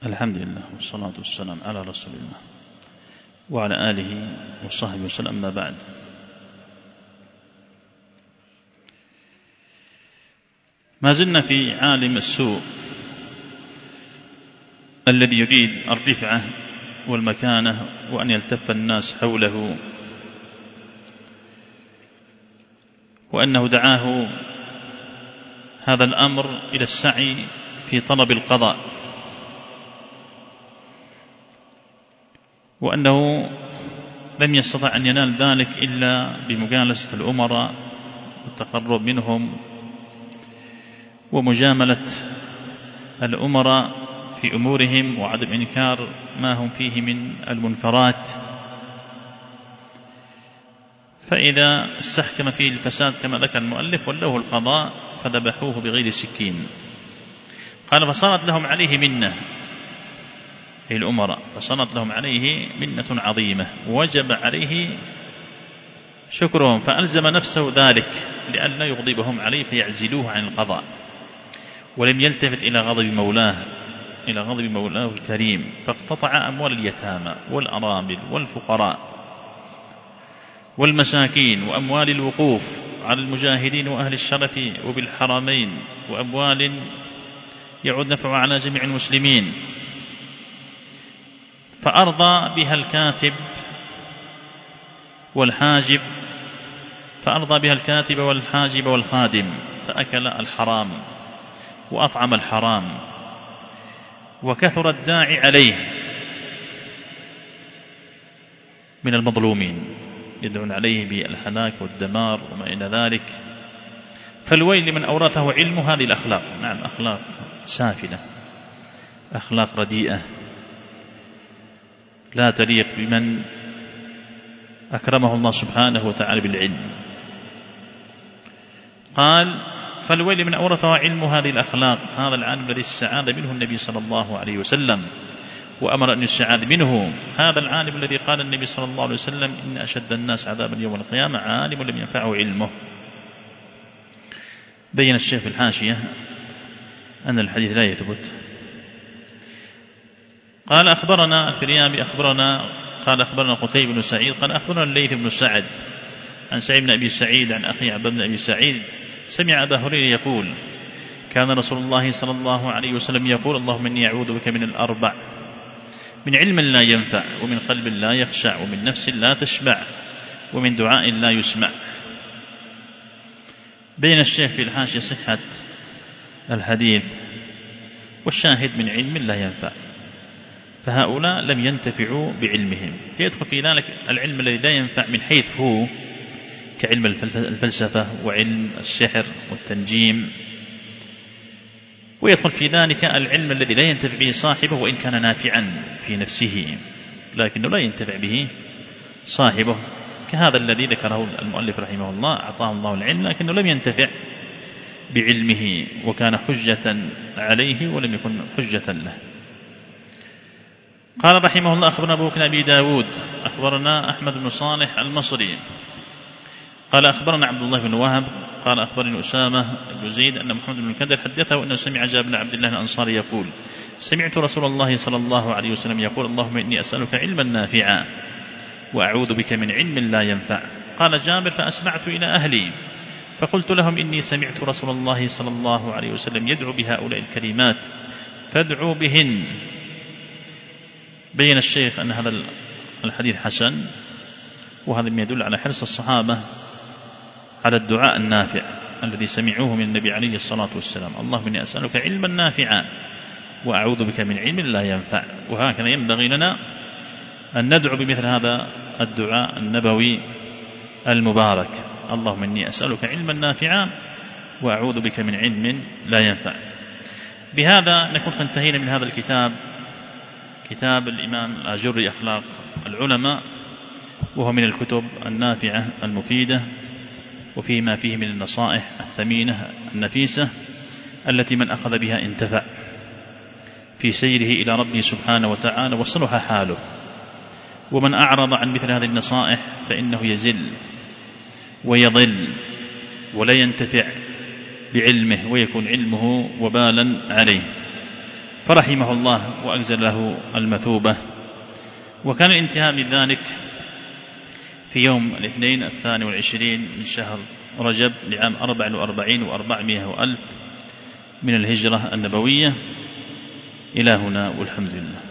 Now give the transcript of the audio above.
الحمد لله والصلاة والسلام على رسول الله وعلى آله وصحبه وسلم. أما بعد، ما زلنا في عالم السوء الذي يريد الرفعة والمكانة وأن يلتف الناس حوله، وأنه دعاه هذا الأمر إلى السعي في طلب القضاء، وأنه لم يستطع أن ينال ذلك إلا بمجالسة الأمراء والتقرب منهم ومجاملة الأمراء في أمورهم وعدم إنكار ما هم فيه من المنكرات. فإذا استحكم فيه الفساد كما ذكر المؤلف ولوه القضاء فذبحوه بغير سكين. قال فصارت لهم عليه منة، أي الأمراء، فصارت لهم عليه منة عظيمة وجب عليه شكرهم، فألزم نفسه ذلك لئلا يغضبهم عليه فيعزلوه عن القضاء، ولم يلتفت إلى غضب مولاه الكريم، فاقتطع أموال اليتامى والأرامل والفقراء والمساكين وأموال الوقوف على المجاهدين وأهل الشرف وبالحرمين، وأموال يعود نفعها على جميع المسلمين، فأرضى بها الكاتب والحاجب والخادم، فأكل الحرام وأطعم الحرام، وكثر الداعي عليه من المظلومين يدعون عليه بالهلاك والدمار وما إلى ذلك. فالويل لمن أورثه علم هذه الأخلاق، نعم أخلاق سافلة، أخلاق رديئة لا تليق بمن أكرمه الله سبحانه وتعالى بالعلم. قال فالويل من أورثه علم هذه الأخلاق، هذا العالم الذي استعاذ منه النبي صلى الله عليه وسلم وأمر أن يستعاذ منه، هذا العالم الذي قال النبي صلى الله عليه وسلم إن أشد الناس عذابا يوم القيامة عالم لم ينفعه علمه. بين الشيخ في الحاشية أن الحديث لا يثبت. قال أخبرنا الفريابي قال أخبرنا قتيبة بن سعيد قال أخبرنا الليث بن سعد عن سعيد بن أبي سعيد عن أخي عبد بن أبي سعيد سمع أبا هريرة يقول كان رسول الله صلى الله عليه وسلم يقول اللهم إني أعوذ بك من الأربع: من علم لا ينفع، ومن قلب لا يخشع، ومن نفس لا تشبع، ومن دعاء لا يسمع. بين الشيخ في الحاشية صحة الحديث، والشاهد من علم لا ينفع، فهؤلاء لم ينتفعوا بعلمهم، يدخل في ذلك العلم الذي لا ينفع من حيث هو كعلم الفلسفة وعلم السحر والتنجيم، ويدخل في ذلك العلم الذي لا ينتفع به صاحبه وإن كان نافعا في نفسه لكنه لا ينتفع به صاحبه، كهذا الذي ذكره المؤلف رحمه الله أعطاه الله العلم لكنه لم ينتفع بعلمه وكان حجة عليه ولم يكن حجة له. قال رحمه الله أخبرنا أبو بكر أبي داود أخبرنا أحمد بن صالح المصري قال أخبرنا عبد الله بن وهب قال أخبرني أسامة بن زيد أن محمد بن الكدر حدثه أنه سمع جابر بن عبد الله الأنصاري يقول سمعت رسول الله صلى الله عليه وسلم يقول اللهم إني أسألك علما نافعا وأعوذ بك من علم لا ينفع. قال جابر فأسمعت إلى أهلي فقلت لهم إني سمعت رسول الله صلى الله عليه وسلم يدعو بهؤلاء الكلمات فادعوا بهن. بين الشيخ أن هذا الحديث حسن، وهذا ما يدل على حرص الصحابة على الدعاء النافع الذي سمعوه من النبي عليه الصلاة والسلام اللهم إني أسألك علما نافعا وأعوذ بك من علم لا ينفع. وهكذا ينبغي لنا أن ندعو بمثل هذا الدعاء النبوي المبارك اللهم إني أسألك علما نافعا وأعوذ بك من علم لا ينفع. بهذا نكون انتهينا من هذا الكتاب، كتاب الإمام الآجري أخلاق العلماء، وهو من الكتب النافعة المفيدة وفيما فيه من النصائح الثمينة النفيسة التي من أخذ بها انتفع في سيره إلى ربه سبحانه وتعالى وصلح حاله، ومن أعرض عن مثل هذه النصائح فإنه يزل ويضل ولا ينتفع بعلمه ويكون علمه وبالا عليه. فرحمه الله وأجزل له المثوبة. وكان الانتهاء من ذلك في يوم الاثنين 22 من شهر رجب لعام 44 و400 وألف من الهجرة النبوية. إلى هنا والحمد لله.